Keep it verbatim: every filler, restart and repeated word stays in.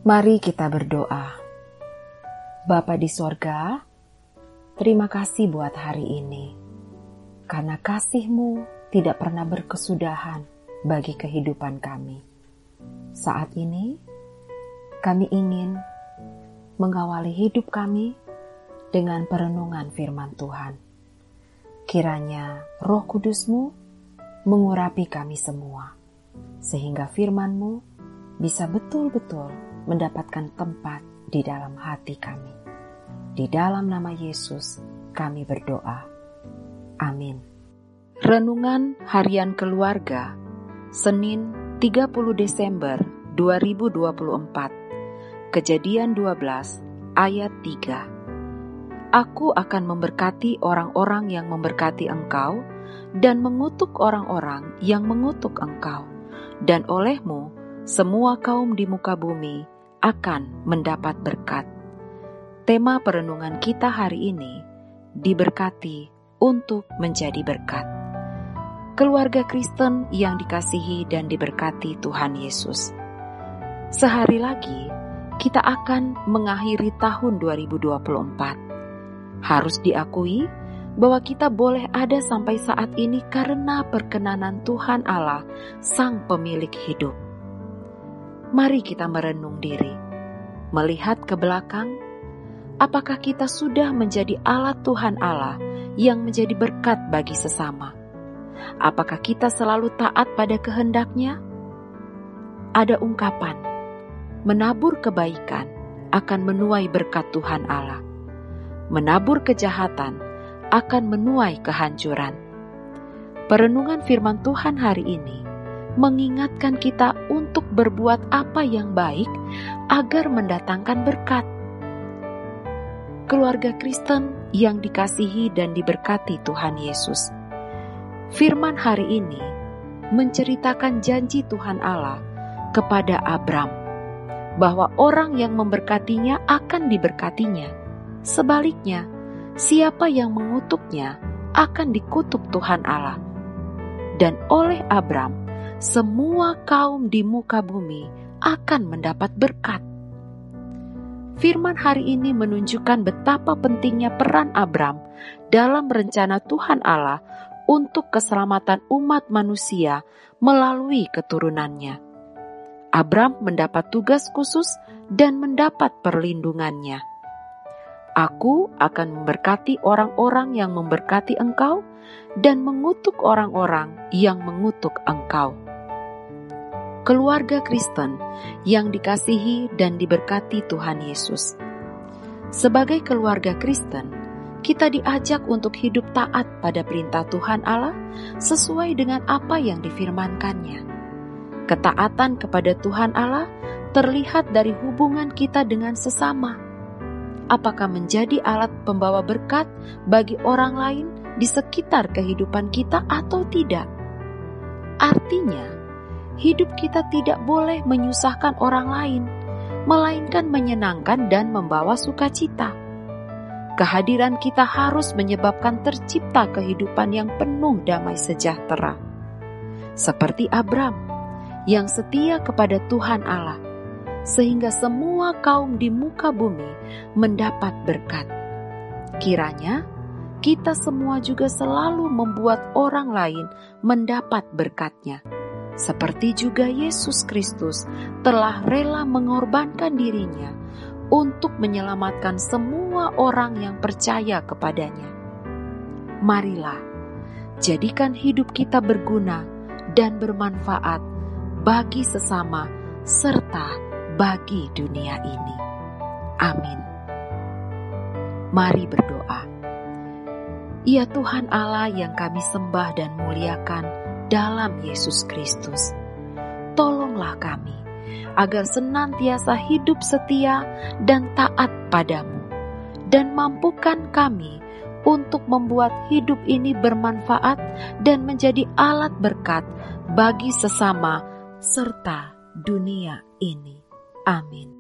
Mari kita berdoa. Bapa di sorga, terima kasih buat hari ini. Karena kasih-Mu tidak pernah berkesudahan bagi kehidupan kami. Saat ini, kami ingin mengawali hidup kami dengan perenungan firman Tuhan. Kiranya Roh Kudus-Mu mengurapi kami semua, sehingga firman-Mu bisa betul-betul mendapatkan tempat di dalam hati kami. Di dalam nama Yesus kami berdoa. Amin. Renungan Harian Keluarga, Senin tiga puluh Desember dua ribu dua puluh empat. Kejadian dua belas ayat tiga. Aku akan memberkati orang-orang yang memberkati engkau dan mengutuk orang-orang yang mengutuk engkau, dan olehmu semua kaum di muka bumi akan mendapat berkat. Tema perenungan kita hari ini, diberkati untuk menjadi berkat. Keluarga Kristen yang dikasihi dan diberkati Tuhan Yesus. Sehari lagi, kita akan mengakhiri tahun dua ribu dua puluh empat. Harus diakui bahwa kita boleh ada sampai saat ini karena perkenanan Tuhan Allah, Sang Pemilik hidup. Mari kita merenung diri, melihat ke belakang, apakah kita sudah menjadi alat Tuhan Allah yang menjadi berkat bagi sesama? Apakah kita selalu taat pada kehendak-Nya? Ada ungkapan, menabur kebaikan akan menuai berkat Tuhan Allah. Menabur kejahatan akan menuai kehancuran. Perenungan firman Tuhan hari ini mengingatkan kita untuk berbuat apa yang baik agar mendatangkan berkat. Keluarga Kristen yang dikasihi dan diberkati Tuhan Yesus. Firman hari ini menceritakan janji Tuhan Allah kepada Abram, bahwa orang yang memberkatinya akan diberkatinya. Sebaliknya, siapa yang mengutuknya akan dikutuk Tuhan Allah. Dan oleh Abram, semua kaum di muka bumi akan mendapat berkat. Firman hari ini menunjukkan betapa pentingnya peran Abram dalam rencana Tuhan Allah untuk keselamatan umat manusia melalui keturunannya. Abram mendapat tugas khusus dan mendapat perlindungannya. Aku akan memberkati orang-orang yang memberkati engkau dan mengutuk orang-orang yang mengutuk engkau. Keluarga Kristen yang dikasihi dan diberkati Tuhan Yesus. Sebagai keluarga Kristen, kita diajak untuk hidup taat pada perintah Tuhan Allah sesuai dengan apa yang difirmankannya. Ketaatan kepada Tuhan Allah terlihat dari hubungan kita dengan sesama. Apakah menjadi alat pembawa berkat bagi orang lain di sekitar kehidupan kita atau tidak? Artinya, hidup kita tidak boleh menyusahkan orang lain, melainkan menyenangkan dan membawa sukacita. Kehadiran kita harus menyebabkan tercipta kehidupan yang penuh damai sejahtera. Seperti Abram, yang setia kepada Tuhan Allah, sehingga semua kaum di muka bumi mendapat berkat. Kiranya kita semua juga selalu membuat orang lain mendapat berkat-Nya. Seperti juga Yesus Kristus telah rela mengorbankan dirinya untuk menyelamatkan semua orang yang percaya kepadanya. Marilah, jadikan hidup kita berguna dan bermanfaat bagi sesama serta bagi dunia ini. Amin. Mari berdoa. Ya Tuhan Allah yang kami sembah dan muliakan dalam Yesus Kristus, tolonglah kami agar senantiasa hidup setia dan taat padamu, dan mampukan kami untuk membuat hidup ini bermanfaat dan menjadi alat berkat bagi sesama serta dunia ini. Amin.